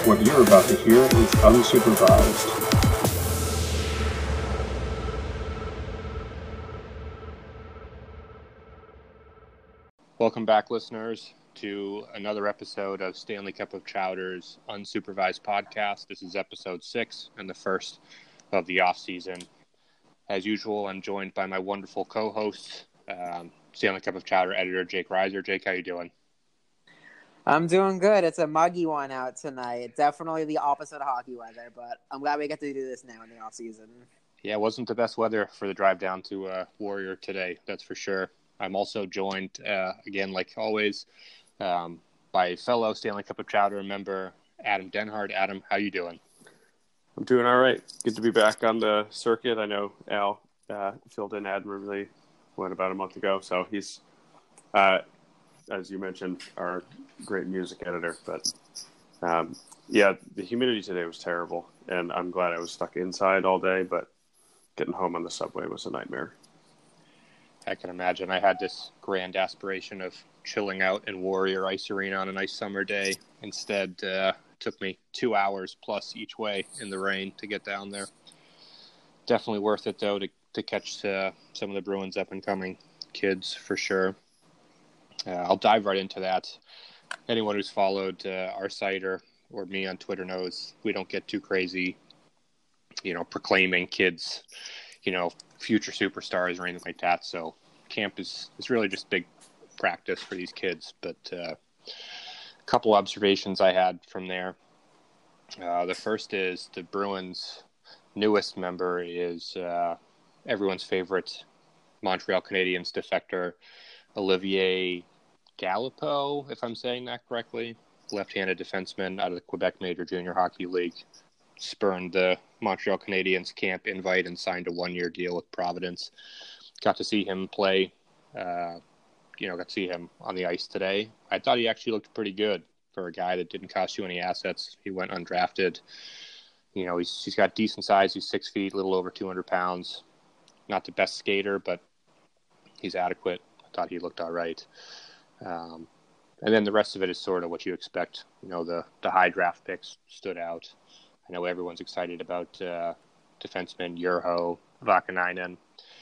What you're about to hear is unsupervised. Welcome back, listeners, to another episode of Stanley Cup of Chowder's Unsupervised Podcast. This is episode 6 and the first of the off-season. As usual, I'm joined by my wonderful co-host, Stanley Cup of Chowder editor Jake Reiser. Jake, how you doing? I'm doing good. It's a muggy one out tonight. Definitely the opposite of hockey weather, but I'm glad we get to do this now in the off season. Yeah, it wasn't the best weather for the drive down to Warrior today, that's for sure. I'm also joined, again, like always, by fellow Stanley Cup of Chowder member Adam Denhard. Adam, how you doing? I'm doing all right. Good to be back on the circuit. I know Al filled in admirably about a month ago, so he's, as you mentioned, our great music editor. But yeah, the humidity today was terrible, and I'm glad I was stuck inside all day, but getting home on the subway was a nightmare. I can imagine. I had this grand aspiration of chilling out in Warrior Ice Arena on a nice summer day. Instead, it took me 2 hours plus each way in the rain to get down there. Definitely worth it, though, to catch some of the Bruins up-and-coming kids, for sure. I'll dive right into that. Anyone who's followed our site or me on Twitter knows we don't get too crazy, proclaiming kids, future superstars or anything like that. So camp is really just big practice for these kids. But a couple observations I had from there. The first is the Bruins' newest member is everyone's favorite Montreal Canadiens defector, Olivier Galipeau, if I'm saying that correctly, left-handed defenseman out of the Quebec Major Junior Hockey League. Spurned the Montreal Canadiens camp invite and signed a 1-year deal with Providence. Got to see him play, got to see him on the ice today. I thought he actually looked pretty good for a guy that didn't cost you any assets. He went undrafted. He's got decent size. He's 6 feet, a little over 200 pounds. Not the best skater, but he's adequate. I thought he looked all right. And then the rest of it is sort of what you expect. The high draft picks stood out. I know everyone's excited about defenseman Urho Vakanainen.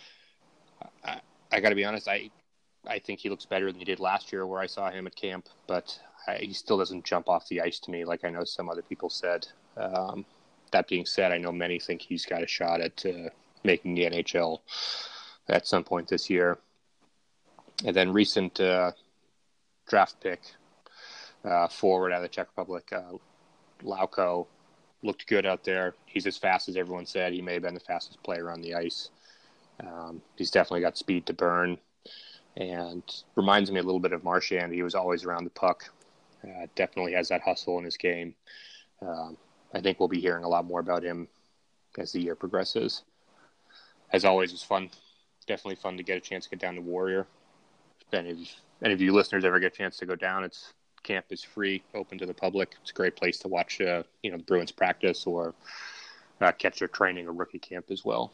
I got to be honest, I think he looks better than he did last year where I saw him at camp, but he still doesn't jump off the ice to me like I know some other people said. That being said, I know many think he's got a shot at making the NHL at some point this year. And then recent draft pick, forward out of the Czech Republic, Lauko, looked good out there. He's as fast as everyone said. He may have been the fastest player on the ice. He's definitely got speed to burn and reminds me a little bit of Marchand. He was always around the puck. Definitely has that hustle in his game. I think we'll be hearing a lot more about him as the year progresses. As always, it was fun. Definitely fun to get a chance to get down to Warrior. If any of you listeners ever get a chance to go down, camp is free, open to the public. It's a great place to watch, the Bruins practice or catch their training or rookie camp as well.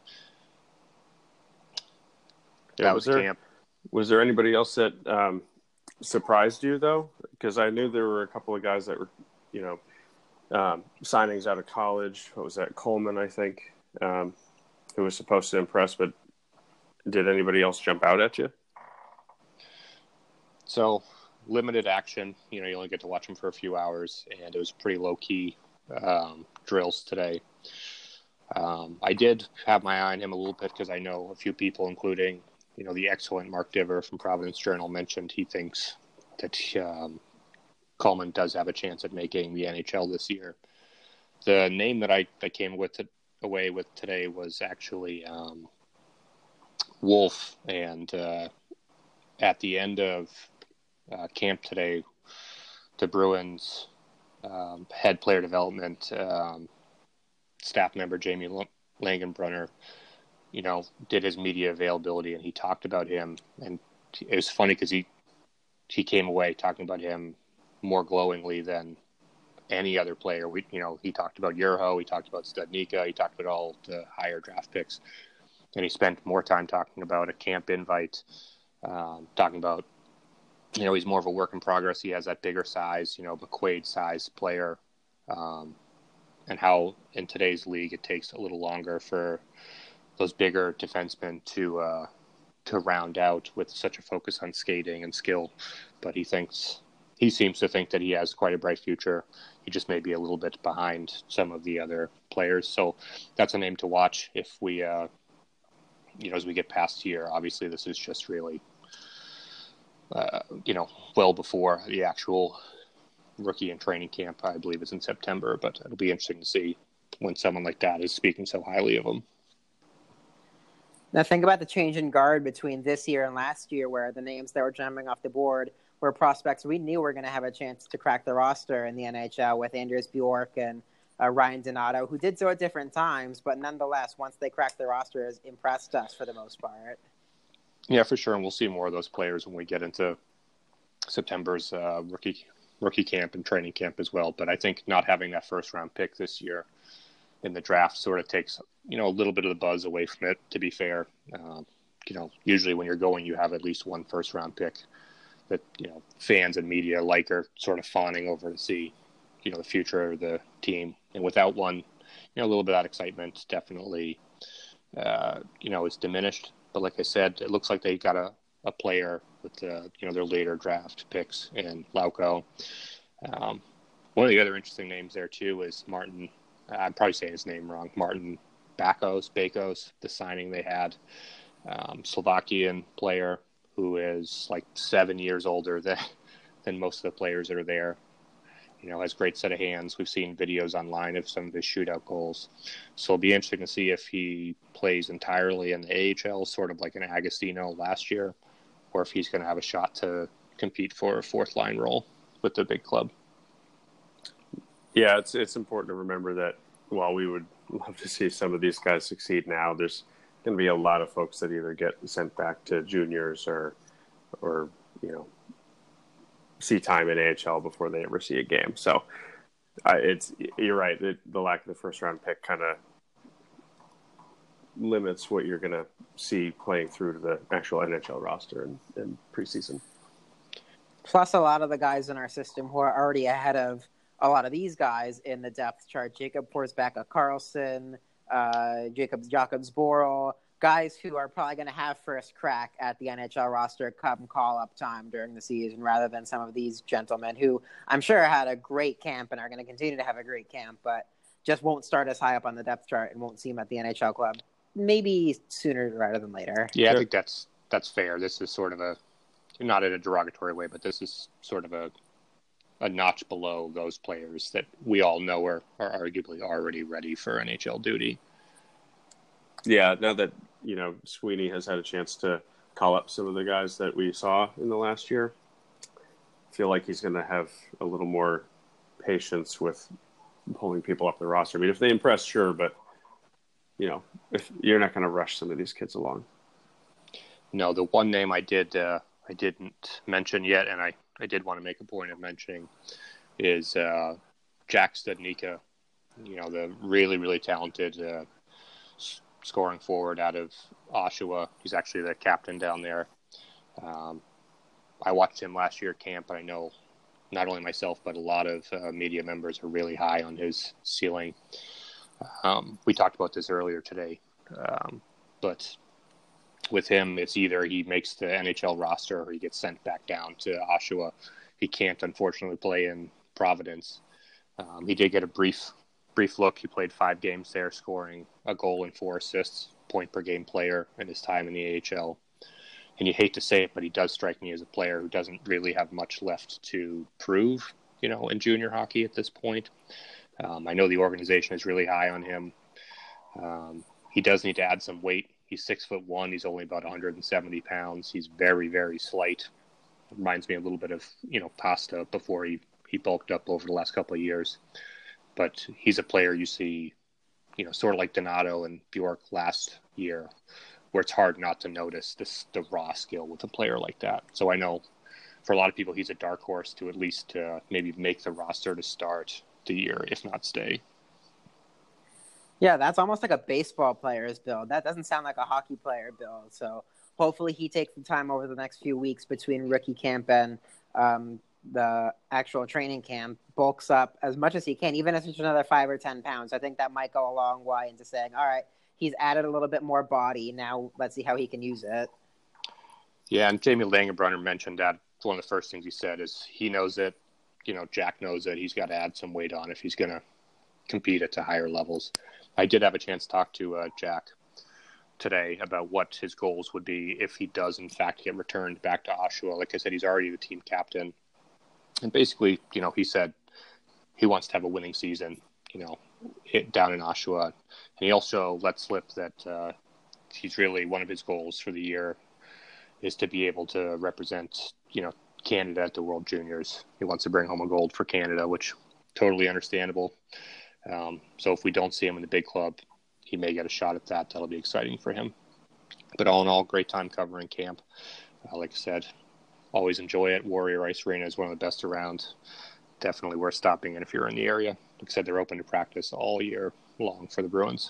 Yeah, that was camp. Was there anybody else that surprised you, though? Because I knew there were a couple of guys that were, signings out of college. What was that? Coleman, I think, who was supposed to impress. But did anybody else jump out at you? So limited action. You only get to watch them for a few hours, and it was pretty low-key drills today. I did have my eye on him a little bit because I know a few people, including the excellent Mark Diver from Providence Journal, mentioned he thinks that Coleman does have a chance at making the NHL this year. The name that I came away with today was actually Wolf, and at the end of camp today, the Bruins head player development staff member Jamie Langenbrunner, did his media availability, and he talked about him. And it was funny because he came away talking about him more glowingly than any other player. He talked about Urho, he talked about Studnicka, he talked about all the higher draft picks, and he spent more time talking about a camp invite, talking about he's more of a work in progress. He has that bigger size, McQuaid size player and how in today's league it takes a little longer for those bigger defensemen to round out with such a focus on skating and skill. But he seems to think that he has quite a bright future. He just may be a little bit behind some of the other players. So that's a name to watch if we, as we get past here. Obviously, this is just really, well before the actual rookie and training camp. I believe it's in September, but it'll be interesting to see when someone like that is speaking so highly of him. Now think about the change in guard between this year and last year, where the names that were jumping off the board were prospects we knew were going to have a chance to crack the roster in the NHL, with Anders Bjork and Ryan Donato, who did so at different times, but nonetheless, once they cracked the roster, has impressed us for the most part. Yeah, for sure, and we'll see more of those players when we get into September's rookie camp and training camp as well. But I think not having that first-round pick this year in the draft sort of takes, a little bit of the buzz away from it, to be fair. Usually when you're going, you have at least one first-round pick that, fans and media are sort of fawning over to see, the future of the team. And without one, a little bit of that excitement definitely, is diminished. But like I said, it looks like they got a player with, their later draft picks in Lauko. One of the other interesting names there, too, is Martin. I'm probably saying his name wrong. Martin Bakos, the signing they had. Slovakian player who is like 7 years older than most of the players that are there. Has a great set of hands. We've seen videos online of some of his shootout goals. So it'll be interesting to see if he plays entirely in the AHL, sort of like an Agostino last year, or if he's going to have a shot to compete for a fourth line role with the big club. Yeah, it's important to remember that while we would love to see some of these guys succeed now, there's going to be a lot of folks that either get sent back to juniors or see time in AHL before they ever see a game. So you're right. The lack of the first round pick kind of limits what you're going to see playing through to the actual NHL roster in preseason. Plus, a lot of the guys in our system who are already ahead of a lot of these guys in the depth chart, Jacob Forsbacka Carlson, Jakobs Borrell, guys who are probably going to have first crack at the NHL roster come call-up time during the season, rather than some of these gentlemen who I'm sure had a great camp and are going to continue to have a great camp, but just won't start as high up on the depth chart and won't see him at the NHL club. Maybe sooner rather than later. Yeah, I think that's fair. This is sort of not in a derogatory way, but this is sort of a notch below those players that we all know are arguably already ready for NHL duty. Yeah, now that, Sweeney has had a chance to call up some of the guys that we saw in the last year, I feel like he's going to have a little more patience with pulling people up the roster. I mean, if they impress, sure, but, if you're not going to rush some of these kids along. No, the one name I didn't mention yet, and I did want to make a point of mentioning, is Jack Studnicka, the really, really talented scoring forward out of Oshawa. He's actually the captain down there. I watched him last year at camp, and I know not only myself, but a lot of media members are really high on his ceiling. We talked about this earlier today, but with him, it's either he makes the NHL roster or he gets sent back down to Oshawa. He can't, unfortunately, play in Providence. He did get a brief look. He played 5 games there, scoring a goal and 4 assists, point-per-game player in his time in the AHL. And you hate to say it, but he does strike me as a player who doesn't really have much left to prove, in junior hockey at this point. I know the organization is really high on him. He does need to add some weight. He's 6'1". He's only about 170 pounds. He's very, very slight. Reminds me a little bit of, Pasta before he bulked up over the last couple of years. But he's a player you see, sort of like Donato and Bjork last year, where it's hard not to notice the raw skill with a player like that. So I know for a lot of people, he's a dark horse to at least maybe make the roster to start the year, if not stay. Yeah, that's almost like a baseball player's build. That doesn't sound like a hockey player build. So hopefully he takes the time over the next few weeks between rookie camp and the actual training camp, bulks up as much as he can, even if it's another 5 or 10 pounds. I think that might go a long way into saying, all right, he's added a little bit more body. Now let's see how he can use it. Yeah, and Jamie Langenbrunner mentioned that one of the first things he said is he knows that, Jack knows that he's got to add some weight on if he's going to compete at the higher levels. I did have a chance to talk to Jack today about what his goals would be if he does, in fact, get returned back to Oshawa. Like I said, he's already the team captain. And basically, he said he wants to have a winning season, down in Oshawa. And he also let slip that he's really one of his goals for the year is to be able to represent, Canada at the World Juniors. He wants to bring home a gold for Canada, which totally understandable. So if we don't see him in the big club, he may get a shot at that. That'll be exciting for him. But all in all, great time covering camp. Like I said, always enjoy it. Warrior Ice Arena is one of the best around. Definitely worth stopping in if you're in the area. Like I said, they're open to practice all year long for the Bruins.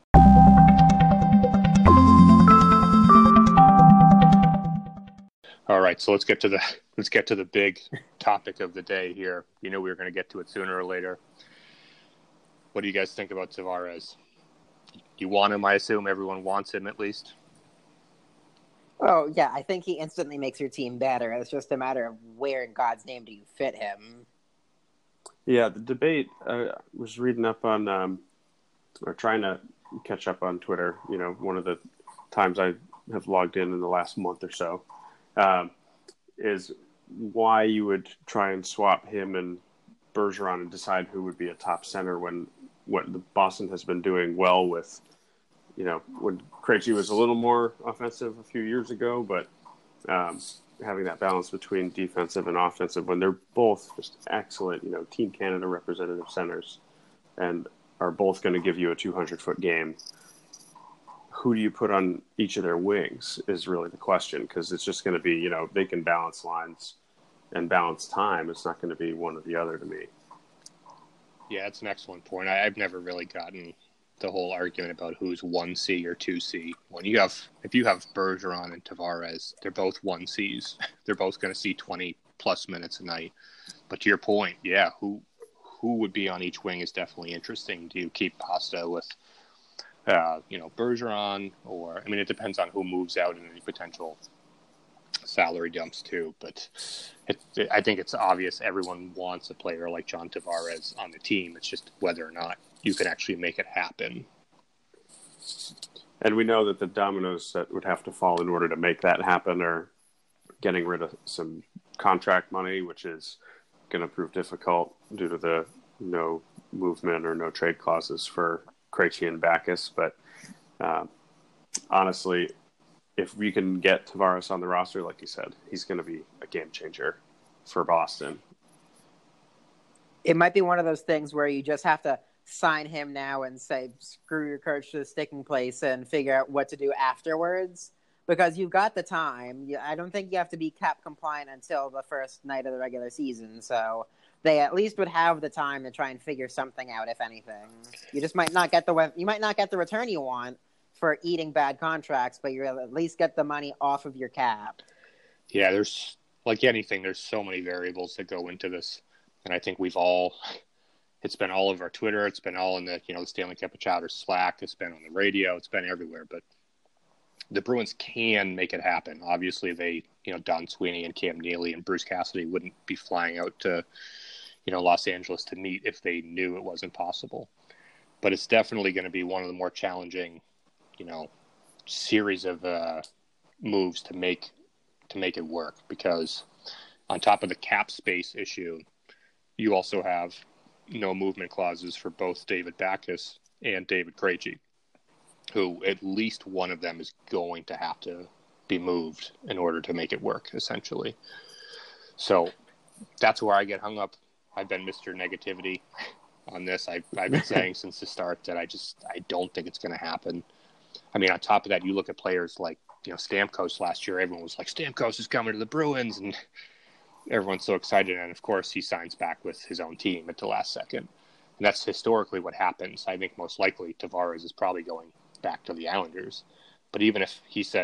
All right, so let's get to the big topic of the day here. We were going to get to it sooner or later. What do you guys think about Tavares? You want him, I assume everyone wants him at least. Oh, yeah, I think he instantly makes your team better. It's just a matter of where in God's name do you fit him. Yeah, the debate, I was reading up on, or trying to catch up on Twitter, one of the times I have logged in the last month or so, is why you would try and swap him and Bergeron and decide who would be a top center when what the Boston has been doing well with, when Krejci was a little more offensive a few years ago, but having that balance between defensive and offensive when they're both just excellent, Team Canada representative centers and are both going to give you a 200-foot game. Who do you put on each of their wings is really the question, because it's just going to be, they can balance lines and balance time. It's not going to be one or the other to me. Yeah, that's an excellent point. I've never really gotten the whole argument about who's 1C or 2C. If you have Bergeron and Tavares, they're both 1Cs. They're both going to see 20-plus minutes a night. But to your point, yeah, who would be on each wing is definitely interesting. Do you keep Pasta with Bergeron, or it depends on who moves out in any potential salary dumps too. But I think it's obvious everyone wants a player like John Tavares on the team. It's just whether or not you can actually make it happen. And we know that the dominoes that would have to fall in order to make that happen are getting rid of some contract money, which is going to prove difficult due to the no movement or no trade clauses for Krejci and Backes. But honestly, if we can get Tavares on the roster, like you said, he's going to be a game changer for Boston. It might be one of those things where you just have to sign him now and say, screw your coach to the sticking place and figure out what to do afterwards, because you've got the time. I don't think you have to be cap compliant until the first night of the regular season. So they at least would have the time to try and figure something out, if anything. You just might not get the return you want for eating bad contracts, but you'll at least get the money off of your cap. Yeah, there's like anything, there's so many variables that go into this. And I think it's been all over our Twitter. It's been all in the, the Stanley Cup of Chowder Slack. It's been on the radio. It's been everywhere. But the Bruins can make it happen. Obviously, they, Don Sweeney and Cam Neely and Bruce Cassidy wouldn't be flying out to, Los Angeles to meet if they knew it wasn't possible. But it's definitely going to be one of the more challenging, series of moves to make it work, because on top of the cap space issue, you also have no movement clauses for both David Backes and David Krejci, who at least one of them is going to have to be moved in order to make it work, essentially. So that's where I get hung up. I've been Mr. Negativity on this. I've been saying since the start that I don't think it's going to happen. On top of that, you look at players like, Stamkos last year. Everyone was like, Stamkos is coming to the Bruins, and everyone's so excited. And of course, he signs back with his own team at the last second. And that's historically what happens. I think most likely Tavares is probably going back to the Islanders. But even if he says,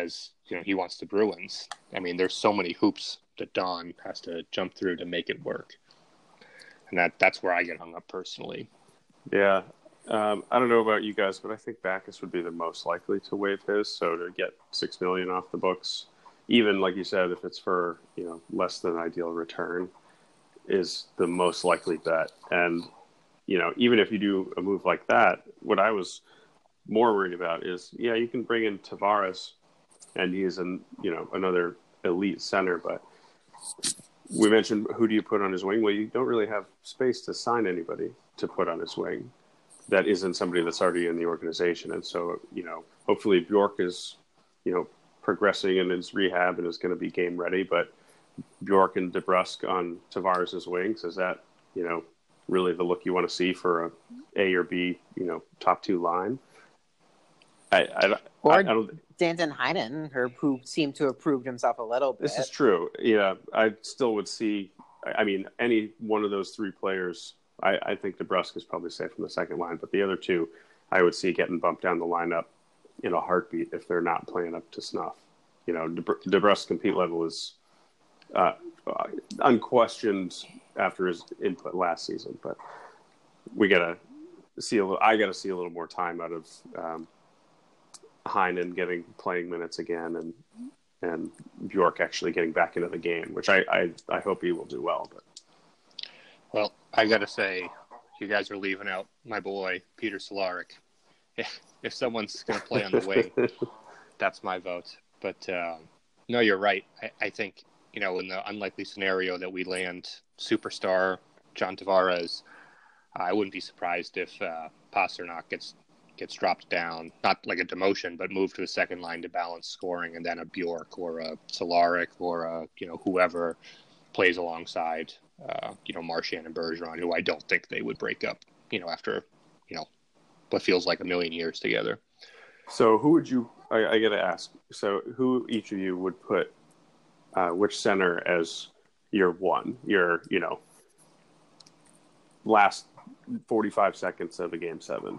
he wants the Bruins. I mean, there's so many hoops that Don has to jump through to make it work. And that's where I get hung up personally. Yeah. I don't know about you guys, but I think Backes would be the most likely to waive his. So to get $6 million off the books, even like you said, if it's for less than ideal return, is the most likely bet. And even if you do a move like that, what I was more worried about is, you can bring in Tavares, and he's another elite center, but we mentioned who do you put on his wing? Well, you don't really have space to sign anybody to put on his wing that isn't somebody that's already in the organization. And so, hopefully Bjork is, progressing in his rehab and is going to be game ready. But Bjork and DeBrusk on Tavares' wings, is that, really the look you want to see for a or B, top two line? I don't. Danton Heinen, who seemed to have proved himself a little bit. This is true. Yeah, I still would see. I mean, any one of those three players. I think DeBrusk is probably safe from the second line, but the other two, I would see getting bumped down the lineup in a heartbeat if they're not playing up to snuff. DeBrusk's compete level is unquestioned after his input last season, but we gotta see a little. I gotta see a little more time out of Heinen getting playing minutes again, and Bjork actually getting back into the game, which I hope he will do well. But well, I gotta say, you guys are leaving out my boy Peter Cehlarik. If someone's gonna play on the wing, that's my vote. But no, you're right. I think in the unlikely scenario that we land superstar John Tavares, I wouldn't be surprised if Pasternak gets dropped down, not like a demotion, but moved to the second line to balance scoring, and then a Bjork or a Cehlarik or a whoever plays alongside Marchand and Bergeron, who I don't think they would break up after what feels like a million years together. So who would you? I got to ask. So who each of you would put which center as your one? Your last 45 seconds of a game 7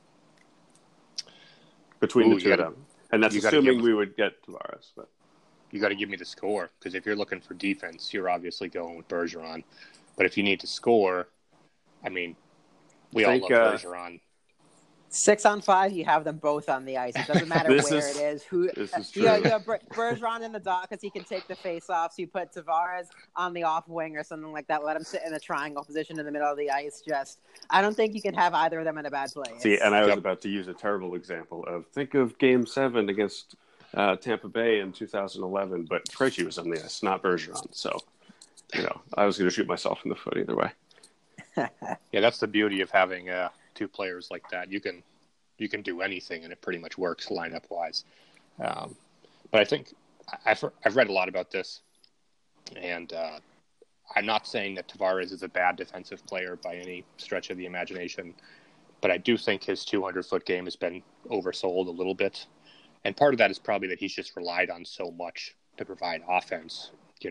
between the two of them, and that's assuming we would get Tavares. But you got to give me the score, because if you're looking for defense, you're obviously going with Bergeron. But if you need to score, I mean, we all love Bergeron. 6-on-5, you have them both on the ice. It doesn't matter where it is. This is true. You have Bergeron in the dot because he can take the face-offs. You put Tavares on the off wing or something like that. Let him sit in a triangle position in the middle of the ice. I don't think you can have either of them in a bad place. See, and I was about to use a terrible example of think of Game 7 against Tampa Bay in 2011, but Krejci was on the ice, not Bergeron. So, I was going to shoot myself in the foot either way. Yeah, that's the beauty of having two players like that. You can do anything, and it pretty much works lineup wise. But I think I've read a lot about this, and I'm not saying that Tavares is a bad defensive player by any stretch of the imagination, but I do think his 200-foot game has been oversold a little bit, and part of that is probably that he's just relied on so much to provide offense.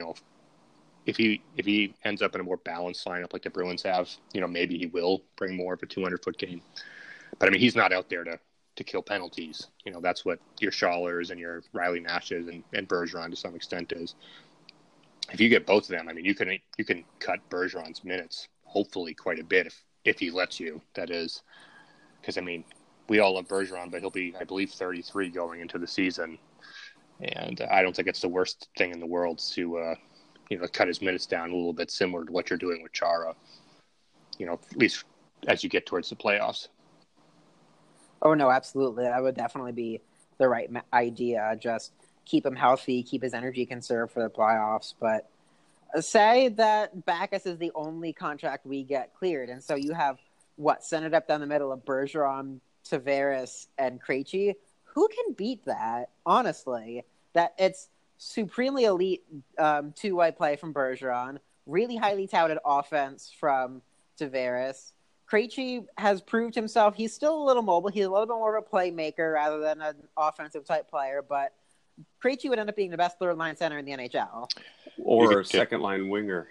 If he ends up in a more balanced lineup like the Bruins have, maybe he will bring more of a 200-foot game. But, I mean, he's not out there to kill penalties. That's what your Schallers and your Riley Nashes and Bergeron to some extent is. If you get both of them, I mean, you can cut Bergeron's minutes, hopefully quite a bit if he lets you, that is. Because, I mean, we all love Bergeron, but he'll be, I believe, 33 going into the season. And I don't think it's the worst thing in the world to cut his minutes down a little bit, similar to what you're doing with Chara, at least as you get towards the playoffs. Oh, no, absolutely. That would definitely be the right idea. Just keep him healthy, keep his energy conserved for the playoffs. But say that Backes is the only contract we get cleared. And so you have, centered up down the middle of Bergeron, Tavares, and Krejci. Who can beat that, honestly? That it's supremely elite two-way play from Bergeron, really highly touted offense from Tavares. Krejci has proved himself. He's still a little mobile. He's a little bit more of a playmaker rather than an offensive-type player, but Krejci would end up being the best third-line center in the NHL. Or a second-line winger.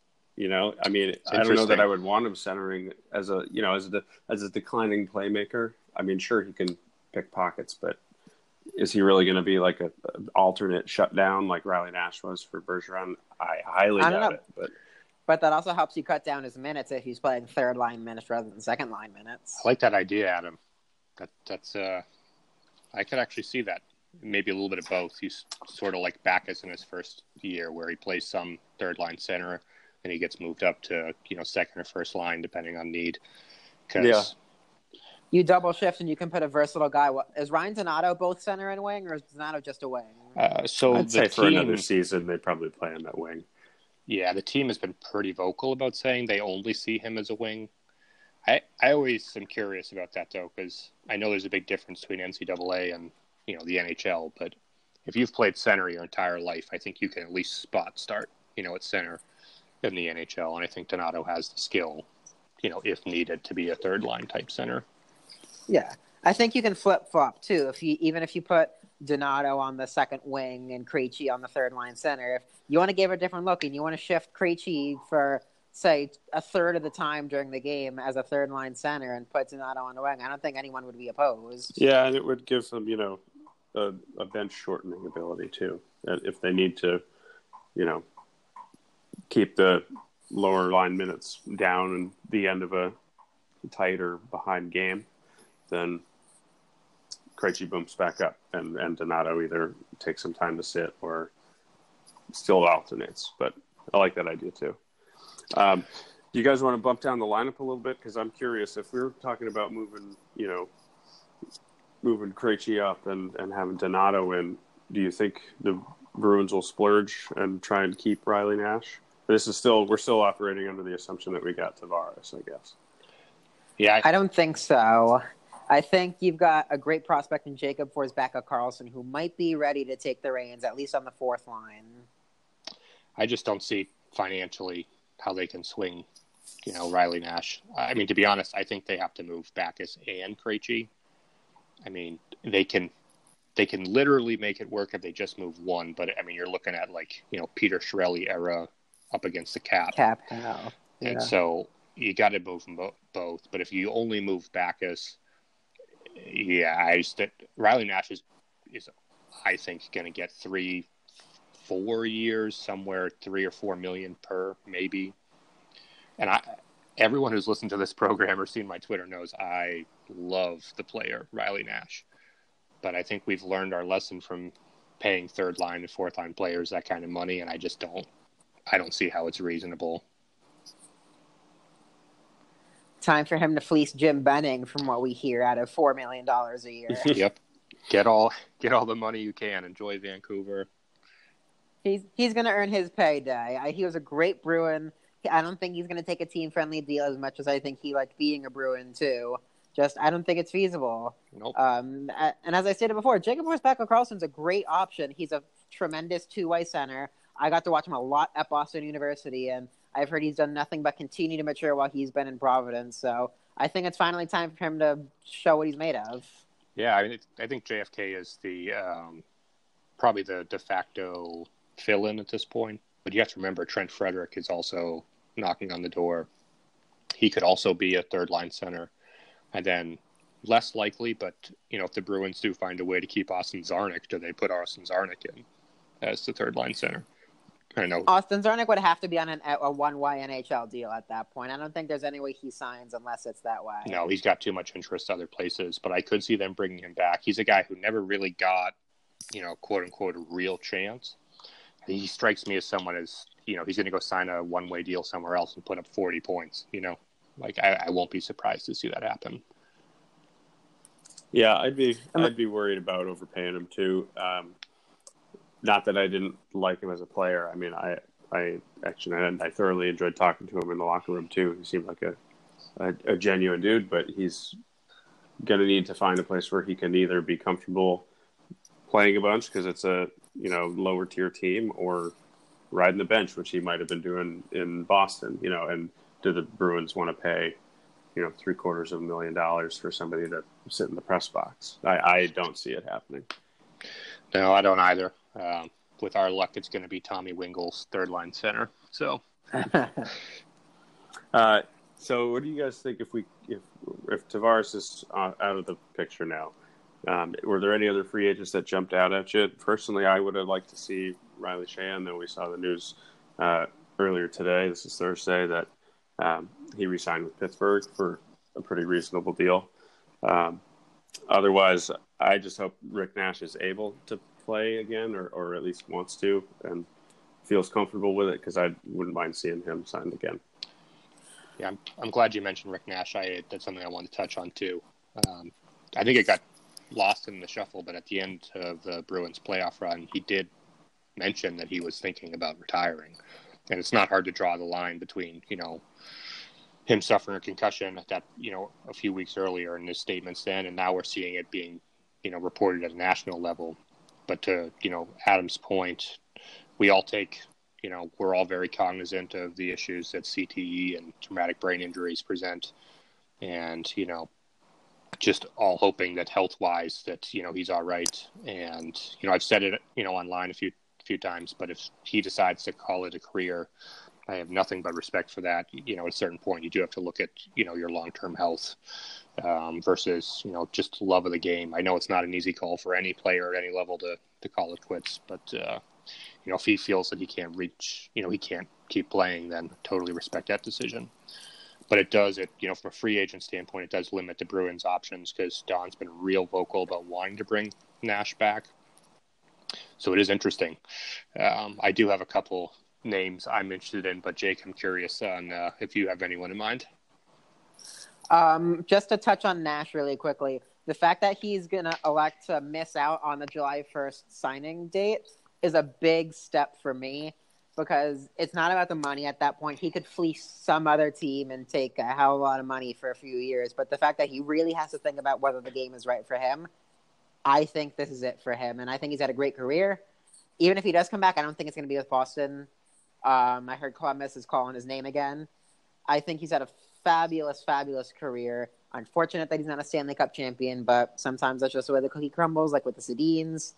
I mean, I don't know that I would want him centering as a declining playmaker. I mean, sure, he can pick pockets, but is he really going to be like an alternate shutdown like Riley Nash was for Bergeron? I highly I don't doubt know. it. But that also helps you cut down his minutes if he's playing third line minutes rather than second line minutes. I like that idea, Adam. That's I could actually see that. Maybe a little bit of both. He's sort of like Backes in his first year, where he plays some third line center, and he gets moved up to second or first line depending on need. You double shift and you can put a versatile guy. Is Ryan Donato both center and wing, or is Donato just a wing? So I'd the say team, for another season, they probably play him at wing. Yeah, the team has been pretty vocal about saying they only see him as a wing. I always am curious about that, though, because I know there's a big difference between NCAA and the NHL. But if you've played center your entire life, I think you can at least spot start at center in the NHL. And I think Donato has the skill, if needed, to be a third line type center. Yeah, I think you can flip flop too. Even if you put Donato on the second wing and Krejci on the third line center, if you want to give a different look and you want to shift Krejci for, say, a third of the time during the game as a third line center and put Donato on the wing, I don't think anyone would be opposed. Yeah, and it would give them, a bench shortening ability too. If they need to, keep the lower line minutes down in the end of a tight or behind game, then Krejci bumps back up and Donato either takes some time to sit or still alternates. But I like that idea too. Do you guys want to bump down the lineup a little bit? Because I'm curious, if we're talking about moving Krejci up and having Donato in, do you think the Bruins will splurge and try and keep Riley Nash? We're still operating under the assumption that we got Tavares, I guess. Yeah, I don't think so. I think you've got a great prospect in Jacob Forsbacka-Karlsson who might be ready to take the reins, at least on the fourth line. I just don't see financially how they can swing, Riley Nash. I mean, to be honest, I think they have to move Backes and Krejci. I mean, they can literally make it work if they just move one. But I mean, you're looking at Peter Chiarelli era up against the cap. Cap hell. Yeah. And so you got to move them both. But if you only move Backes, Riley Nash is I think going to get 3-4 years, somewhere $3 or $4 million per, maybe. And everyone who's listened to this program or seen my Twitter knows I love the player Riley Nash. But I think we've learned our lesson from paying third line and fourth line players that kind of money, and I don't see how it's reasonable. Time for him to fleece Jim Benning, from what we hear, out of $4 million a year. Yep. Get all the money you can. Enjoy Vancouver. He's going to earn his payday. He was a great Bruin. I don't think he's going to take a team-friendly deal as much as I think he liked being a Bruin, too. I don't think it's feasible. Nope. And as I stated before, Jacob Forsbacka-Karlsson's a great option. He's a tremendous two-way center. I got to watch him a lot at Boston University, and I've heard he's done nothing but continue to mature while he's been in Providence. So I think it's finally time for him to show what he's made of. Yeah, I think JFK is the probably the de facto fill-in at this point. But you have to remember, Trent Frederick is also knocking on the door. He could also be a third-line center. And then, less likely, but if the Bruins do find a way to keep Austin Czarnik, do they put Austin Czarnik in as the third-line center? I know Austin Czarnik would have to be on a one-way NHL deal at that point. I don't think there's any way he signs unless it's that way. No, he's got too much interest other places, but I could see them bringing him back. He's a guy who never really got, quote-unquote, a real chance. He strikes me as someone he's going to go sign a one-way deal somewhere else and put up 40 points, I won't be surprised to see that happen. Yeah, I'd be worried about overpaying him too. Not that I didn't like him as a player. I mean, I thoroughly enjoyed talking to him in the locker room too. He seemed like a genuine dude, but he's going to need to find a place where he can either be comfortable playing a bunch because it's a lower tier team, or riding the bench, which he might have been doing in Boston. And do the Bruins want to pay $750,000 for somebody to sit in the press box? I don't see it happening. No, I don't either. With our luck, it's going to be Tommy Wingle's third line center. So, so what do you guys think if Tavares is out of the picture now, Were there any other free agents that jumped out at you? Personally, I would have liked to see Riley Sheahan, though we saw the news earlier today. This is Thursday that he re-signed with Pittsburgh for a pretty reasonable deal. Otherwise, I just hope Rick Nash is able to play again, or at least wants to, and feels comfortable with it, because I wouldn't mind seeing him signed again. Yeah, I'm glad you mentioned Rick Nash. That's something I wanted to touch on too. I think it got lost in the shuffle, but at the end of the Bruins playoff run, he did mention that he was thinking about retiring. And it's not hard to draw the line between, him suffering a concussion that, a few weeks earlier in his statements then, and now we're seeing it being, reported at a national level. But to, Adam's point, we all take, we're all very cognizant of the issues that CTE and traumatic brain injuries present. And, just all hoping that health-wise that, he's all right. And, I've said it, online a few times, but if he decides to call it a career, I have nothing but respect for that. At a certain point, you do have to look at, your long-term health versus, just love of the game. I know it's not an easy call for any player at any level to call it quits, but, if he feels that he can't reach, he can't keep playing, then totally respect that decision. But it does, from a free agent standpoint, it does limit the Bruins' options, because Don's been real vocal about wanting to bring Nash back. So it is interesting. I do have a couple names I'm interested in, but Jake, I'm curious on if you have anyone in mind. Just to touch on Nash really quickly, the fact that he's going to elect to miss out on the July 1st signing date is a big step for me, because it's not about the money at that point. He could fleece some other team and take a hell of a lot of money for a few years. But the fact that he really has to think about whether the game is right for him, I think this is it for him. And I think he's had a great career. Even if he does come back, I don't think it's going to be with Boston. I heard Columbus is calling his name again. I think he's had a fabulous, fabulous career. Unfortunate that he's not a Stanley Cup champion, but sometimes that's just the way the cookie crumbles, like with the Sedins.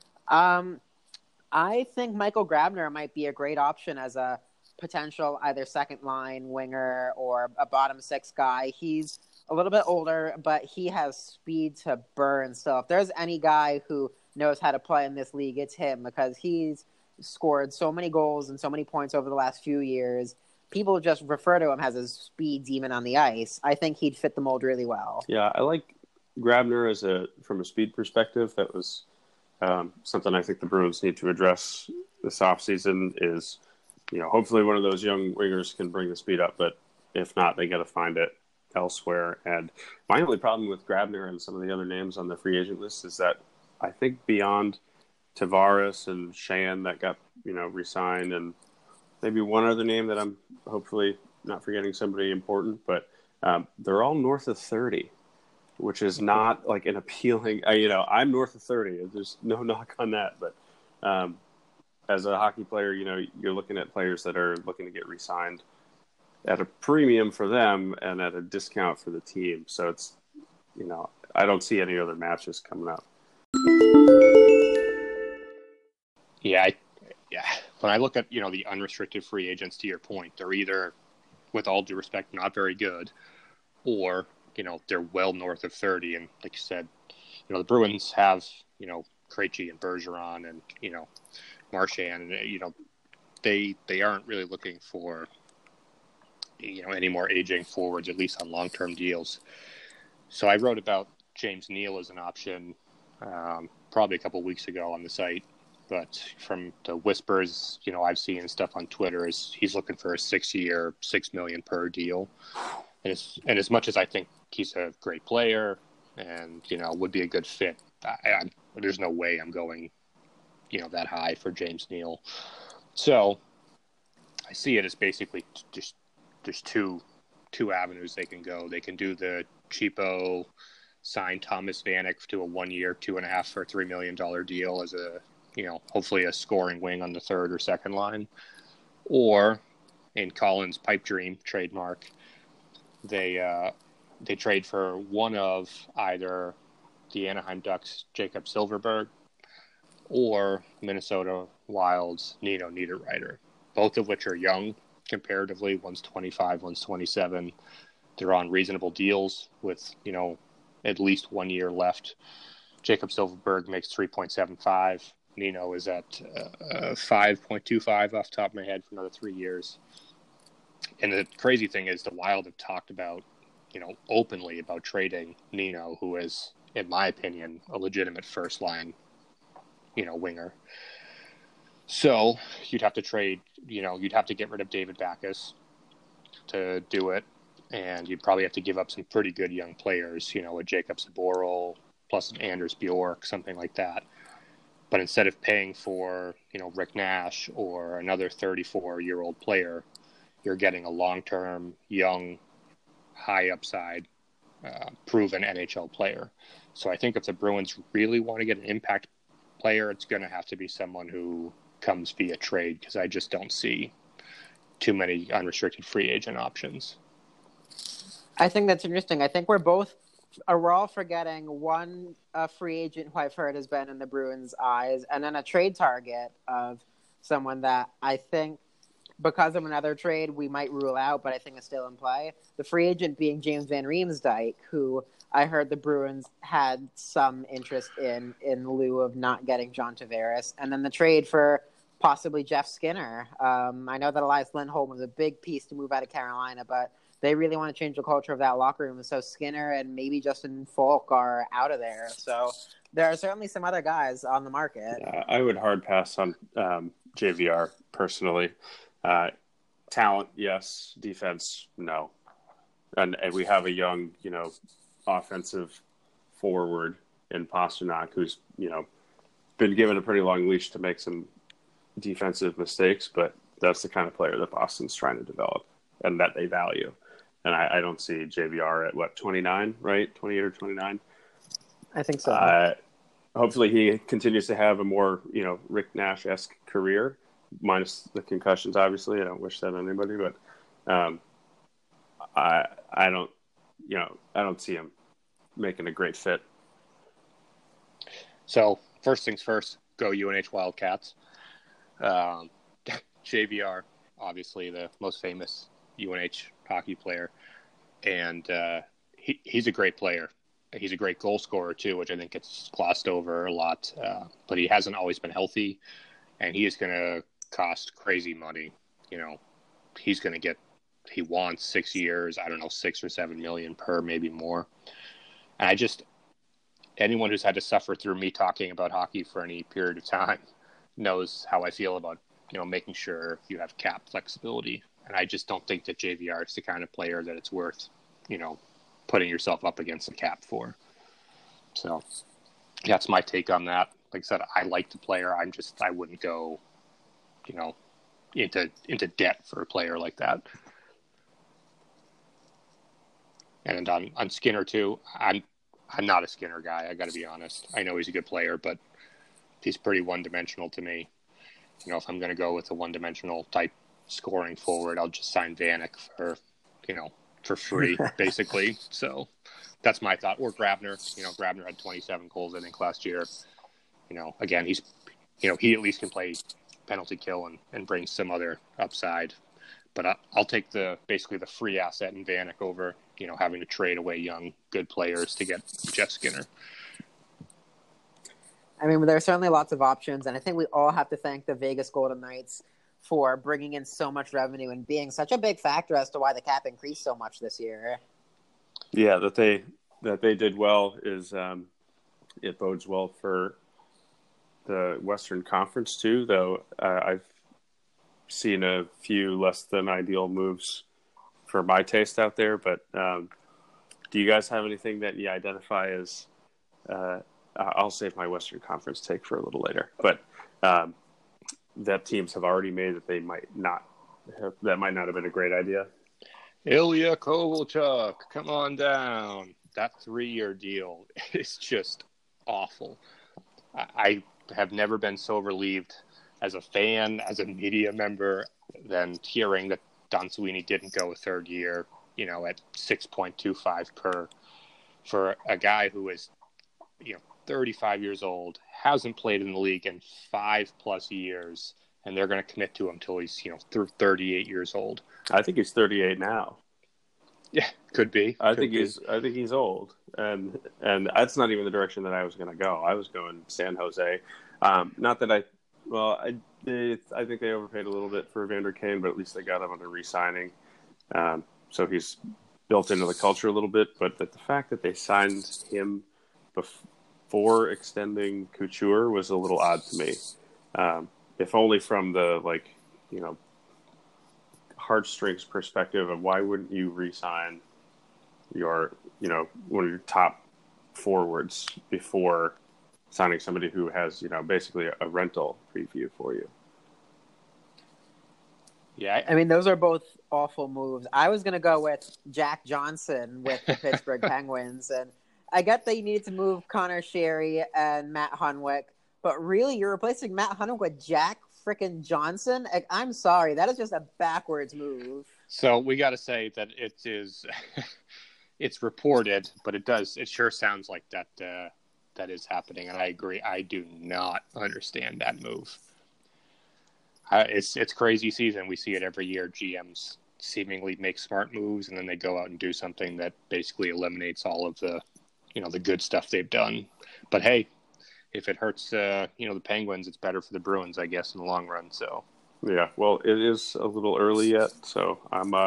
I think Michael Grabner might be a great option as a potential either second-line winger or a bottom six guy. He's a little bit older, but he has speed to burn. So if there's any guy who knows how to play in this league, it's him, because he's scored so many goals and so many points over the last few years. People just refer to him as a speed demon on the ice. I think he'd fit the mold really well. Yeah, I like Grabner from a speed perspective. That was something I think the Bruins need to address this offseason is, hopefully one of those young wingers can bring the speed up, but if not, they got to find it elsewhere. And my only problem with Grabner and some of the other names on the free agent list is that I think beyond Tavares and Sheahan that got, re-signed, and maybe one other name that I'm hopefully not forgetting somebody important, but they're all north of 30. Which is not like an appealing, I'm north of 30. There's no knock on that. But as a hockey player, you're looking at players that are looking to get re-signed at a premium for them and at a discount for the team. So it's, I don't see any other matches coming up. Yeah. When I look at, the unrestricted free agents, to your point, they're either, with all due respect, not very good, or they're well north of 30. And like you said, the Bruins have, Krejci and Bergeron and, Marchand, and, they aren't really looking for, any more aging forwards, at least on long-term deals. So I wrote about James Neal as an option probably a couple of weeks ago on the site. But from the whispers, I've seen stuff on Twitter is he's looking for a 6-year, $6 million per deal. And as much as I think he's a great player and, would be a good fit, there's no way I'm going, that high for James Neal. So I see it as basically just there's two avenues they can go. They can do the cheapo sign Thomas Vanek to a 1-year, $2.5 or $3 million deal as a, hopefully a scoring wing on the third or second line. Or in Colin's pipe dream trademark, they trade for one of either the Anaheim Ducks' Jacob Silverberg or Minnesota Wild's Nino Niederreiter, both of which are young comparatively. One's 25, one's 27. They're on reasonable deals with, at least 1 year left Jacob Silverberg makes 3.75. Nino is at 5.25 off the top of my head for another 3 years. And the crazy thing is the Wild have talked about, openly about trading Nino, who is, in my opinion, a legitimate first line, winger. So you'd have to trade, you'd have to get rid of David Backes to do it. And you'd probably have to give up some pretty good young players, a Jacob Zaboral plus an Anders Bjork, something like that. But instead of paying for, Rick Nash or another 34-year-old player, you're getting a long-term, young, high upside, proven NHL player. So I think if the Bruins really want to get an impact player, it's going to have to be someone who comes via trade, because I just don't see too many unrestricted free agent options. I think that's interesting. I think we're all forgetting one free agent who I've heard has been in the Bruins' eyes, and then a trade target of someone that I think, because of another trade, we might rule out, but I think is still in play. The free agent being James Van Riemsdyk, who I heard the Bruins had some interest in lieu of not getting John Tavares. And then the trade for possibly Jeff Skinner. I know that Elias Lindholm was a big piece to move out of Carolina, but they really want to change the culture of that locker room. So Skinner and maybe Justin Falk are out of there. So there are certainly some other guys on the market. I would hard pass on JVR personally. Talent, yes. Defense, no. And we have a young, offensive forward in Pasternak who's, been given a pretty long leash to make some defensive mistakes, but that's the kind of player that Boston's trying to develop and that they value. And I don't see JVR at 29, right? 28 or 29? I think so. Hopefully he continues to have a more, Rick Nash-esque career, minus the concussions, obviously. I don't wish that on anybody, but I don't see him making a great fit. So first things first, go UNH Wildcats. JVR, obviously the most famous UNH hockey player, and he's a great player. He's a great goal scorer too, which I think gets glossed over a lot. But he hasn't always been healthy, and he is going to cost crazy money. He's going to get, he wants 6 years, I don't know, 6 or 7 million per, maybe more. And anyone who's had to suffer through me talking about hockey for any period of time knows how I feel about, making sure you have cap flexibility. And I just don't think that JVR is the kind of player that it's worth, putting yourself up against the cap for. So that's my take on that. Like I said, I like the player. I wouldn't go, into debt for a player like that. And on Skinner too, I'm not a Skinner guy. I got to be honest. I know he's a good player, but he's pretty one-dimensional to me. If I'm going to go with a one-dimensional type scoring forward, I'll just sign Vanek for free, basically. So that's my thought. Or Grabner. Grabner had 27 goals, I think, last year. Again, he at least can play penalty kill and bring some other upside. But I'll take basically the free asset in Vanek over, having to trade away young, good players to get Jeff Skinner. I mean, there are certainly lots of options, and I think we all have to thank the Vegas Golden Knights for bringing in so much revenue and being such a big factor as to why the cap increased so much this year. Yeah, that they did well is it bodes well for the Western Conference too. Though I've seen a few less than ideal moves for my taste out there. But do you guys have anything that you identify as? I'll save my Western Conference take for a little later, but that teams have already made that that might not have been a great idea. Ilya Kovalchuk, come on down. That 3-year deal is just awful. I have never been so relieved as a fan, as a media member, than hearing that Don Sweeney didn't go a third year, at 6.25 per, for a guy who is, 35 years old, hasn't played in the league in 5+ years, and they're going to commit to him till he's, 38 years old. I think he's 38 now. Yeah, could be. I think he's old, and that's not even the direction that I was going to go. I was going San Jose. Not that I think they overpaid a little bit for Evander Kane, but at least they got him under re-signing. So he's built into the culture a little bit. But the fact that they signed him before extending Couture was a little odd to me. If only from the heartstrings perspective of why wouldn't you re-sign one of your top forwards before signing somebody who has basically a rental preview for you. Yeah, I mean, those are both awful moves. I was going to go with Jack Johnson with the Pittsburgh Penguins, and I get that you needed to move Connor Sherry and Matt Hunwick, but really, you're replacing Matt Hunwick with Jack frickin' Johnson? I'm sorry, that is just a backwards move. So we got to say that it is, it's reported, but it sure sounds like that is happening, and I agree. I do not understand that move. It's crazy season. We see it every year. GMs seemingly make smart moves, and then they go out and do something that basically eliminates all of the, the good stuff they've done. But hey, if it hurts, the Penguins, it's better for the Bruins, I guess, in the long run. So yeah, well, it is a little early yet, so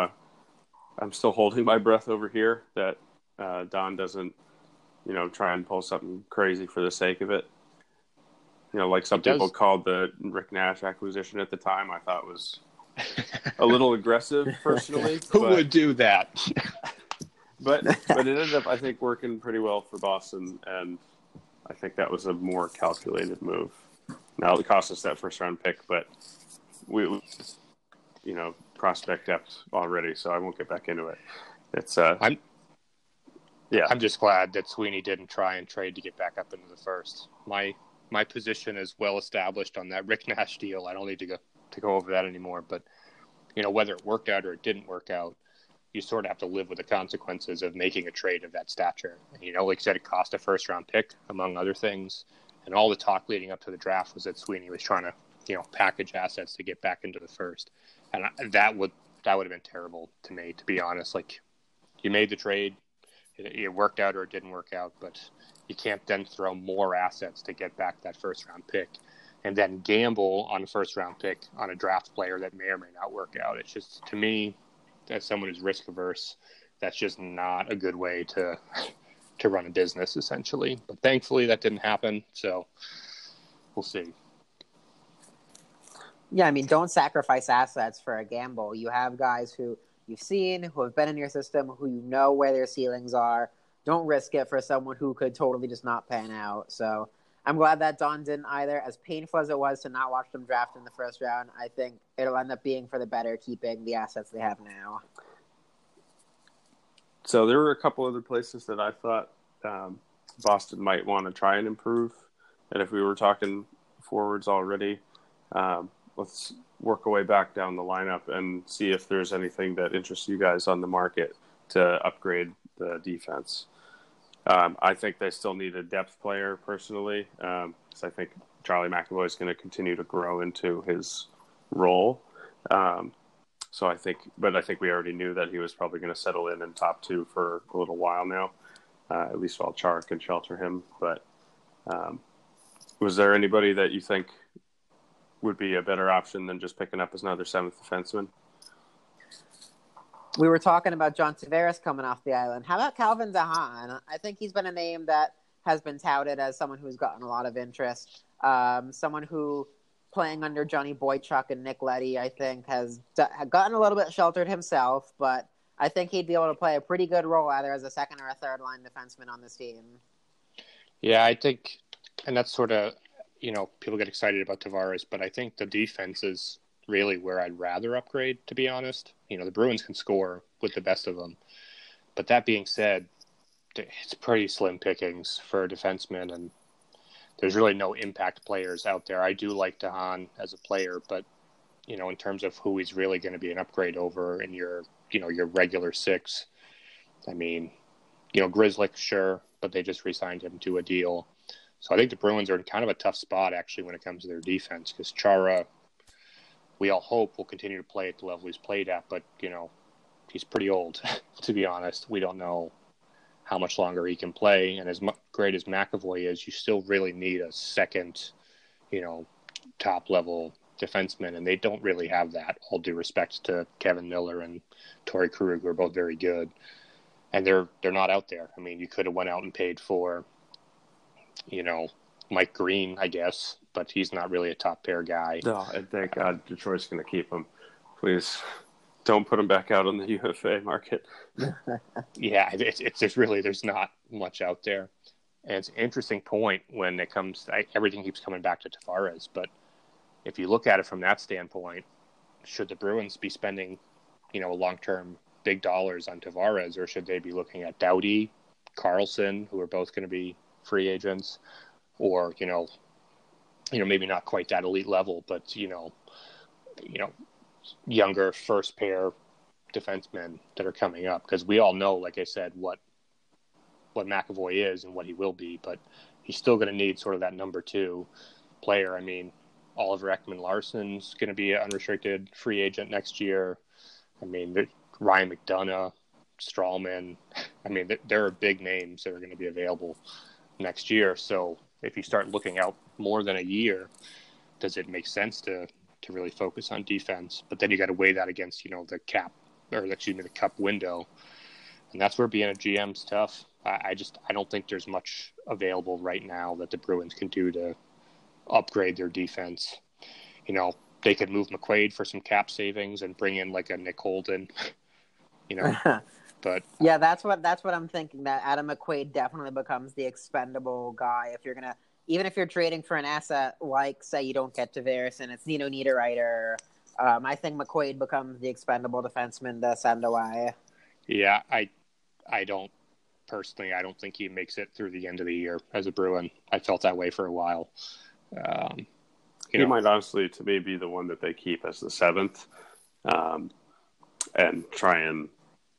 I'm still holding my breath over here that Don doesn't, try and pull something crazy for the sake of it. Like some people called the Rick Nash acquisition at the time, I thought was a little aggressive, personally. Who would do that? But it ended up, I think, working pretty well for Boston, and I think that was a more calculated move. Now, it cost us that first-round pick, but we prospect depth already, so I won't get back into it. It's I'm just glad that Sweeney didn't try and trade to get back up into the first. My position is well established on that Rick Nash deal. I don't need to go over that anymore. But whether it worked out or it didn't work out, you sort of have to live with the consequences of making a trade of that stature. And, like I said, it cost a first-round pick, among other things. And all the talk leading up to the draft was that Sweeney was trying to, package assets to get back into the first. And that would have been terrible to me, to be honest. Like, you made the trade. It worked out or it didn't work out, but you can't then throw more assets to get back that first-round pick and then gamble on a first-round pick on a draft player that may or may not work out. It's just, to me, as someone who's risk-averse, that's just not a good way to run a business, essentially. But thankfully, that didn't happen, so we'll see. Yeah, I mean, don't sacrifice assets for a gamble. You have guys who you've seen, who have been in your system, who you know where their ceilings are. Don't risk it for someone who could totally just not pan out. So I'm glad that Don didn't either. As painful as it was to not watch them draft in the first round, I think it'll end up being for the better keeping the assets they have now. So there were a couple other places that I thought Boston might want to try and improve. And if we were talking forwards already, let's work our way back down the lineup and see if there's anything that interests you guys on the market to upgrade the defense. I think they still need a depth player, personally, because I think Charlie McAvoy is going to continue to grow into his role. I think we already knew that he was probably going to settle in top two for a little while now, at least while Chara can shelter him. But was there anybody that you think would be a better option than just picking up as another seventh defenseman? We were talking about John Tavares coming off the island. How about Calvin DeHaan? I think he's been a name that has been touted as someone who's gotten a lot of interest. Someone who, playing under Johnny Boychuk and Nick Leddy, I think has gotten a little bit sheltered himself, but I think he'd be able to play a pretty good role either as a second or a third line defenseman on this team. Yeah, I think, and that's sort of, people get excited about Tavares, but I think the defense is really where I'd rather upgrade, to be honest. The Bruins can score with the best of them. But that being said, it's pretty slim pickings for a defenseman, and there's really no impact players out there. I do like DeHaan as a player, but, in terms of who he's really going to be an upgrade over in your regular six, I mean, Grzelcyk, sure, but they just re-signed him to a deal. So I think the Bruins are in kind of a tough spot, actually, when it comes to their defense, because Chara, we all hope, will continue to play at the level he's played at, but, he's pretty old, to be honest. We don't know how much longer he can play. And as great as McAvoy is, you still really need a second, top level defenseman, and they don't really have that. All due respect to Kevin Miller and Torrey Krug, who are both very good, and they're not out there. I mean, you could have went out and paid for, Mike Green, I guess, but he's not really a top pair guy. No, and thank God Detroit's going to keep him. Please don't put him back out on the UFA market. Yeah, there's not much out there. And it's an interesting point when it comes – everything keeps coming back to Tavares, but if you look at it from that standpoint, should the Bruins be spending, long-term big dollars on Tavares, or should they be looking at Doughty, Carlson, who are both going to be free agents, or, maybe not quite that elite level, but, younger first pair defensemen that are coming up? Because we all know, like I said, what McAvoy is and what he will be, but he's still going to need sort of that number two player. I mean, Oliver Ekman-Larsson's going to be an unrestricted free agent next year. I mean, Ryan McDonough, Strawman. I mean, there are big names that are going to be available next year. So if you start looking out more than a year, does it make sense to really focus on defense? But then you got to weigh that against, the cup window. And that's where being a GM's tough. I don't think there's much available right now that the Bruins can do to upgrade their defense. They could move McQuaid for some cap savings and bring in like a Nick Holden, but yeah, that's what I'm thinking, that Adam McQuaid definitely becomes the expendable guy. Even if you're trading for an asset, like say you don't get Tavares and it's Nino Niederreiter, I think McQuaid becomes the expendable defenseman to send away. Yeah, I don't think he makes it through the end of the year as a Bruin. I felt that way for a while. He might honestly, to me, be the one that they keep as the seventh, and try and,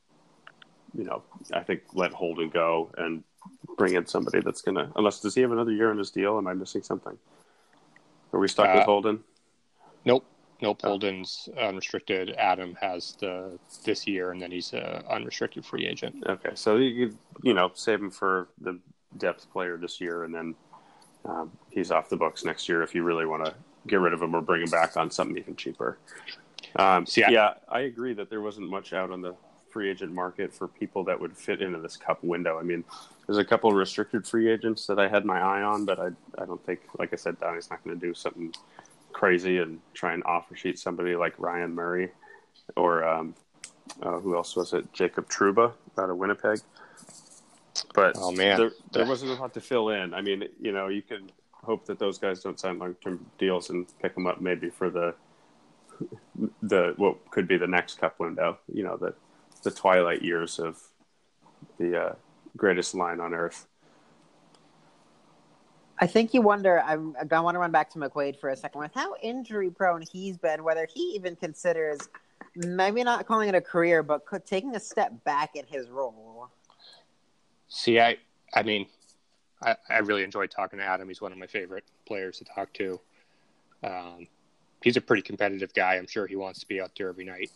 I think let Holden go and bring in somebody that's going to, does he have another year in his deal? Am I missing something? Are we stuck with Holden? Nope. Holden's unrestricted. Adam has this year, and then he's an unrestricted free agent. Okay, so you save him for the depth player this year, and then he's off the books next year if you really want to get rid of him or bring him back on something even cheaper. I agree that there wasn't much out on the free agent market for people that would fit into this cup window. I mean, there's a couple of restricted free agents that I had my eye on, but I don't think, like I said, Donnie's not going to do something crazy and try and offer sheet somebody like Ryan Murray or who else was it? Jacob Trouba out of Winnipeg. But there wasn't a lot to fill in. I mean, you could hope that those guys don't sign long-term deals and pick them up maybe for the what could be the next cup window. The twilight years of the greatest line on earth. I think you wonder. I want to run back to McQuaid for a second. With how injury-prone he's been, whether he even considers maybe not calling it a career, but taking a step back in his role. See, I mean, I really enjoy talking to Adam. He's one of my favorite players to talk to. He's a pretty competitive guy. I'm sure he wants to be out there every night.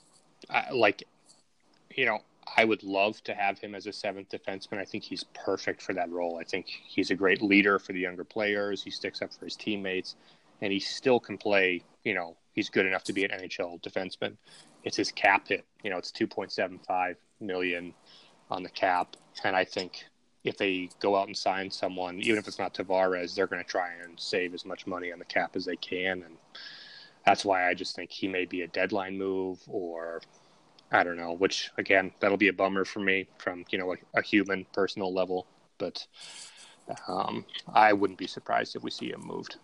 I would love to have him as a seventh defenseman. I think he's perfect for that role. I think he's a great leader for the younger players. He sticks up for his teammates, and he still can play. He's good enough to be an NHL defenseman. It's his cap hit. It's $2.75 million on the cap, and I think if they go out and sign someone, even if it's not Tavares, they're going to try and save as much money on the cap as they can, and that's why I just think he may be a deadline move, or I don't know, which, again, that'll be a bummer for me from, a human, personal level. But I wouldn't be surprised if we see him moved.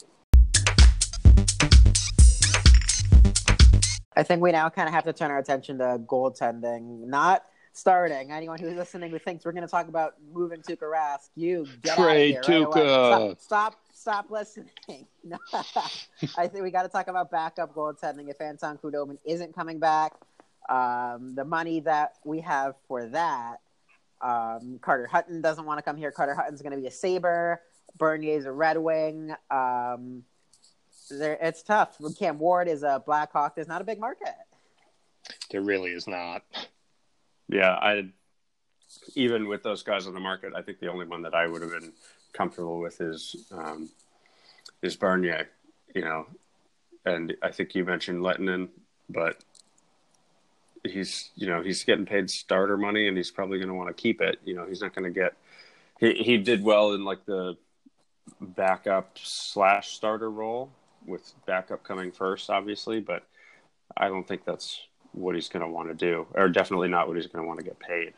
I think we now kind of have to turn our attention to goaltending, not starting. Anyone who's listening who thinks we're going to talk about moving Tuukka Rask, you get Trade out of here Tuukka. Right Stop listening. I think we got to talk about backup goaltending. If Anton Khudobin isn't coming back, the money that we have for that, Carter Hutton doesn't want to come here. Carter Hutton's going to be a Sabre. Bernier's a Red Wing. It's tough. Cam Ward is a Blackhawk. There's not a big market. There really is not. Yeah, even with those guys on the market, I think the only one that I would have been comfortable with is Bernier, and I think you mentioned Lettinen, but he's getting paid starter money, and he's probably going to want to keep it. He's not going to get. He did well in like the backup / starter role, with backup coming first, obviously, but I don't think that's what he's going to want to do, or definitely not what he's going to want to get paid.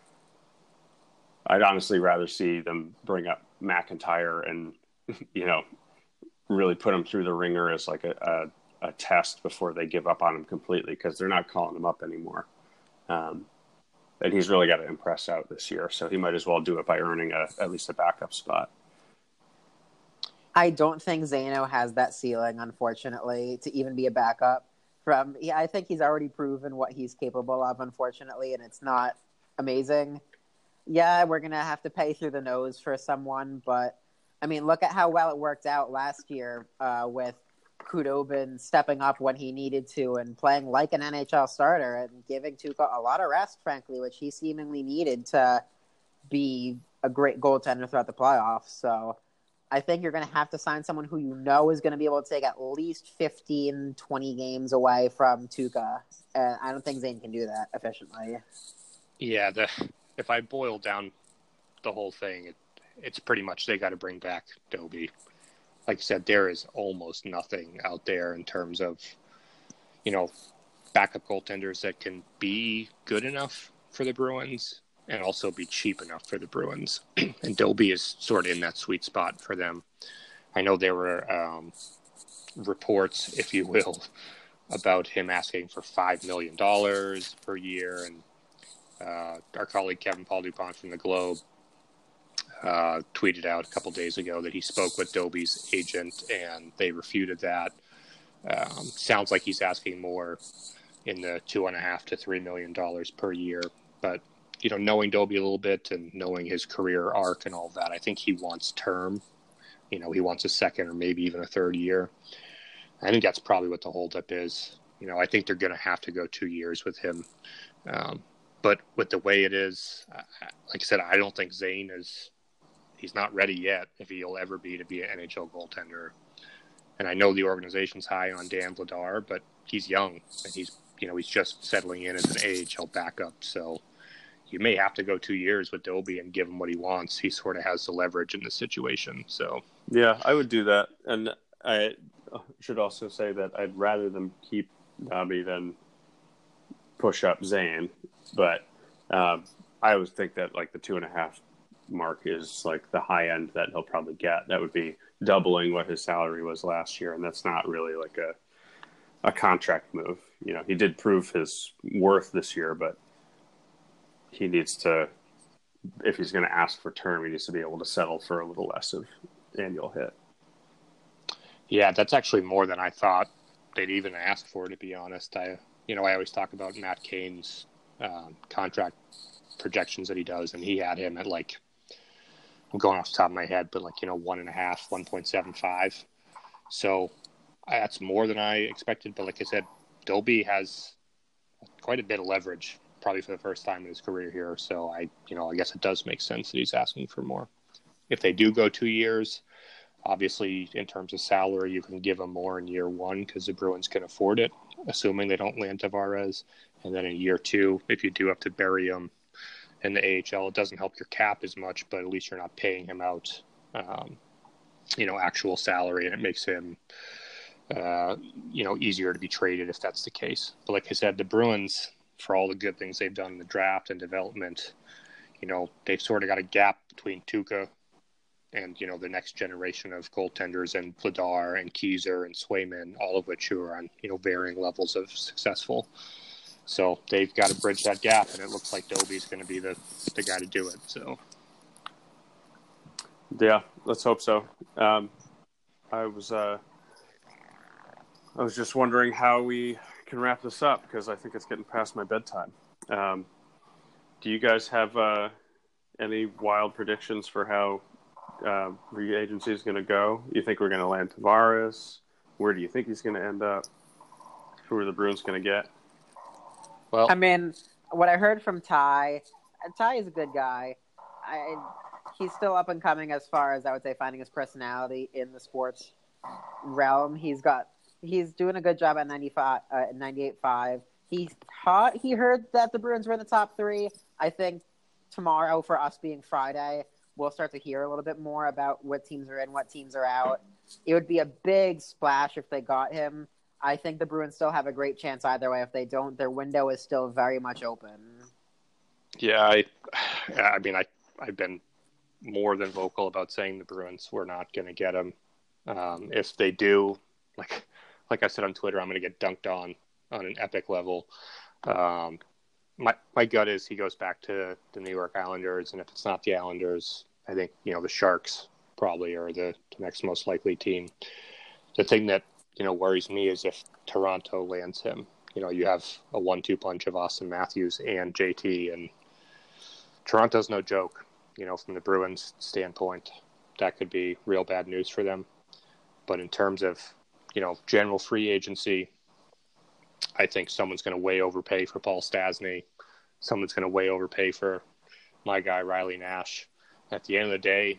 I'd honestly rather see them bring up McIntyre and, really put him through the ringer as like a test before they give up on him completely, because they're not calling him up anymore. And he's really got to impress out this year, so he might as well do it by earning at least a backup spot. I don't think Zeno has that ceiling, unfortunately, to even be a backup. I think he's already proven what he's capable of, unfortunately, and it's not amazing. Yeah, we're going to have to pay through the nose for someone, but, I mean, look at how well it worked out last year with Khudobin stepping up when he needed to and playing like an NHL starter and giving Tuukka a lot of rest, frankly, which he seemingly needed to be a great goaltender throughout the playoffs. So I think you're going to have to sign someone who is going to be able to take at least 15, 20 games away from Tuukka. And I don't think Zane can do that efficiently. Yeah, if I boil down the whole thing, it's pretty much they got to bring back Dobie. Like I said, there is almost nothing out there in terms of, backup goaltenders that can be good enough for the Bruins and also be cheap enough for the Bruins. And Dobie is sort of in that sweet spot for them. I know there were reports, if you will, about him asking for $5 million per year. And our colleague Kevin Paul Dupont from the Globe tweeted out a couple days ago that he spoke with Dobie's agent, and they refuted that. Sounds like he's asking more in the $2.5 to $3 million per year. But, knowing Dobie a little bit and knowing his career arc and all that, I think he wants term. He wants a second or maybe even a third year. I think that's probably what the holdup is. I think they're going to have to go 2 years with him. But with the way it is, like I said, I don't think Zane he's not ready yet if he'll ever be to be an NHL goaltender. And I know the organization's high on Dan Vladar, but he's young and he's just settling in as an AHL backup. So you may have to go 2 years with Dobie and give him what he wants. He sort of has the leverage in this situation. So yeah, I would do that. And I should also say that I'd rather them keep Dobie than push up Zane. But I always think that like the 2.5 mark is like the high end that he'll probably get. That would be doubling what his salary was last year, and that's not really like a contract move. He did prove his worth this year, but he needs to, if he's going to ask for term, he needs to be able to settle for a little less of annual hit. Yeah, that's actually more than I thought they'd even ask for, to be honest. I always talk about Matt Cain's contract projections that he does, and he had him at like, I'm going off the top of my head, but like, 1.5, 1.75. So that's more than I expected. But like I said, Dobie has quite a bit of leverage, probably for the first time in his career here. So I guess it does make sense that he's asking for more. If they do go 2 years, obviously in terms of salary, you can give him more in year one because the Bruins can afford it, assuming they don't land Tavares. And then in year two, if you do have to bury him in the AHL, it doesn't help your cap as much, but at least you're not paying him out, actual salary, and it makes him, easier to be traded if that's the case. But like I said, the Bruins, for all the good things they've done in the draft and development, they've sort of got a gap between Tuukka and, the next generation of goaltenders, and Vladar and Keyser and Swayman, all of which who are on, varying levels of successful. So they've got to bridge that gap, and it looks like Dobie's going to be the guy to do it. So, yeah, let's hope so. I was just wondering how we can wrap this up, because I think it's getting past my bedtime. Do you guys have any wild predictions for how free agency is going to go? You think we're going to land Tavares? Where do you think he's going to end up? Who are the Bruins going to get? Well, I mean, what I heard from Ty is a good guy. He's still up and coming as far as I would say finding his personality in the sports realm. He's doing a good job at 98.5. He heard that the Bruins were in the top 3. I think tomorrow, for us being Friday, we'll start to hear a little bit more about what teams are in, what teams are out. It would be a big splash if they got him. I think the Bruins still have a great chance either way. If they don't, their window is still very much open. Yeah, I mean, I've been more than vocal about saying the Bruins were not going to get him. If they do, like I said on Twitter, I'm going to get dunked on an epic level. My gut is he goes back to the New York Islanders, and if it's not the Islanders, I think the Sharks probably are the next most likely team. The thing that worries me is if Toronto lands him. You have a 1-2 punch of Austin Matthews and JT, and Toronto's no joke. From the Bruins' standpoint, that could be real bad news for them. But in terms of general free agency, I think someone's going to way overpay for Paul Stastny. Someone's going to way overpay for my guy Riley Nash. At the end of the day,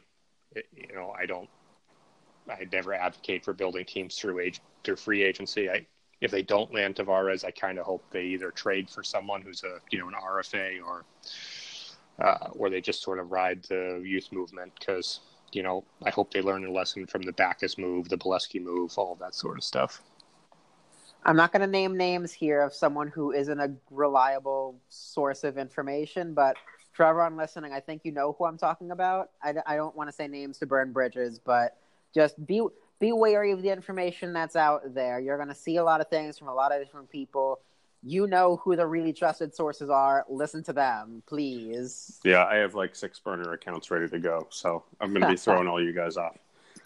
I never advocate for building teams through free agency. If they don't land Tavares, I kind of hope they either trade for someone who's an RFA or they just sort of ride the youth movement because I hope they learn a lesson from the Backus move, the Bolesky move, all that sort of stuff. I'm not going to name names here of someone who isn't a reliable source of information, but for everyone listening, I think you know who I'm talking about. I don't want to say names to burn bridges, but just be wary of the information that's out there. You're going to see a lot of things from a lot of different people. You know who the really trusted sources are. Listen to them, please. Yeah, I have 6 burner accounts ready to go, so I'm going to be throwing all you guys off.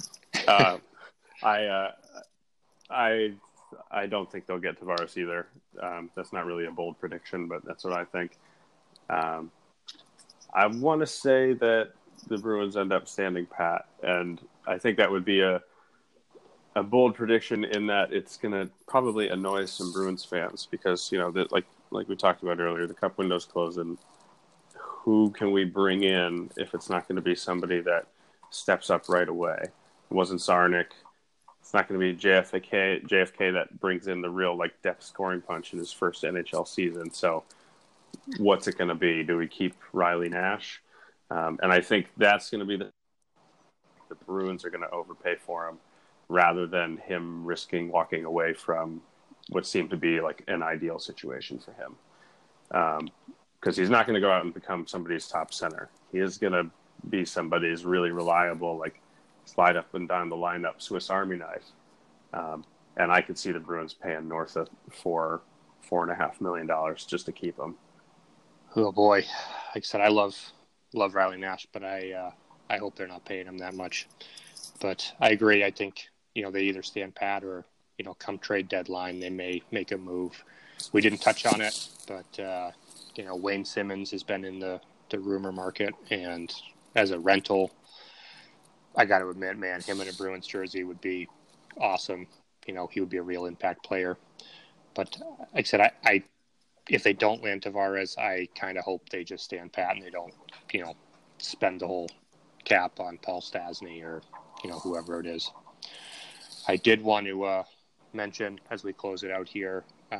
I don't think they'll get Tavares either. That's not really a bold prediction, but that's what I think. I want to say that the Bruins end up standing pat, and I think that would be a bold prediction in that it's going to probably annoy some Bruins fans because, like we talked about earlier, the cup window's closing. Who can we bring in if it's not going to be somebody that steps up right away? It wasn't Sarnik. It's not going to be JFK that brings in the real depth scoring punch in his first NHL season. So what's it going to be? Do we keep Riley Nash? And I think that's going to be the Bruins are going to overpay for him rather than him risking walking away from what seemed to be an ideal situation for him. Because he's not going to go out and become somebody's top center. He is going to be somebody's really reliable, slide up and down the lineup Swiss Army knife. And I could see the Bruins paying north of $4.5 million just to keep him. Oh boy. Like I said, I love Riley Nash, but I hope they're not paying him that much. But I agree. I think, they either stand pat or, come trade deadline, they may make a move. We didn't touch on it, but, Wayne Simmons has been in the rumor market, and as a rental, I got to admit, man, him in a Bruins jersey would be awesome. He would be a real impact player. But like I said, I if they don't land Tavares, I kind of hope they just stand pat and they don't, spend the whole cap on Paul Stastny or, whoever it is. I did want to mention as we close it out here,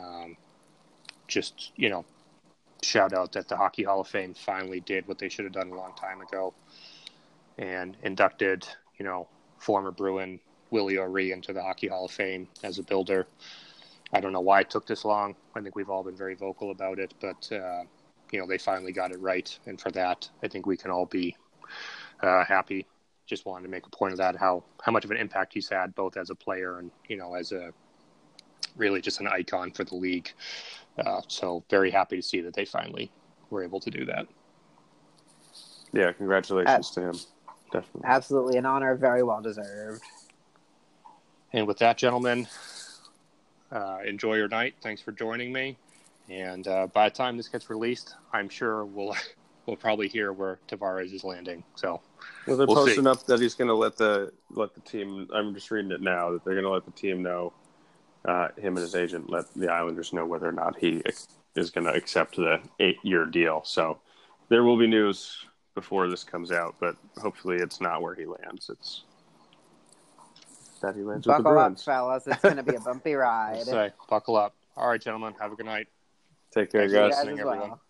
just, shout out that the Hockey Hall of Fame finally did what they should have done a long time ago and inducted, former Bruin Willie O'Ree into the Hockey Hall of Fame as a builder. I don't know why it took this long. I think we've all been very vocal about it, but, they finally got it right. And for that, I think we can all be happy. Just wanted to make a point of that, how much of an impact he's had, both as a player and, as a really just an icon for the league. So very happy to see that they finally were able to do that. Yeah, congratulations to him. Definitely. Absolutely an honor, very well deserved. And with that, gentlemen, enjoy your night. Thanks for joining me. And by the time this gets released, I'm sure we'll probably hear where Tavares is landing. So they're posting up that he's going to let the team. I'm just reading it now that they're going to let the team know. Him and his agent let the Islanders know whether or not he is going to accept the 8-year deal. So there will be news before this comes out, but hopefully it's not where he lands. It's that he lands with the Buckle up, Bruins. fellas. It's going to be a bumpy ride. Buckle up. All right, gentlemen. Have a good night. Take care, Thank you guys. guys Listening, as well. everyone.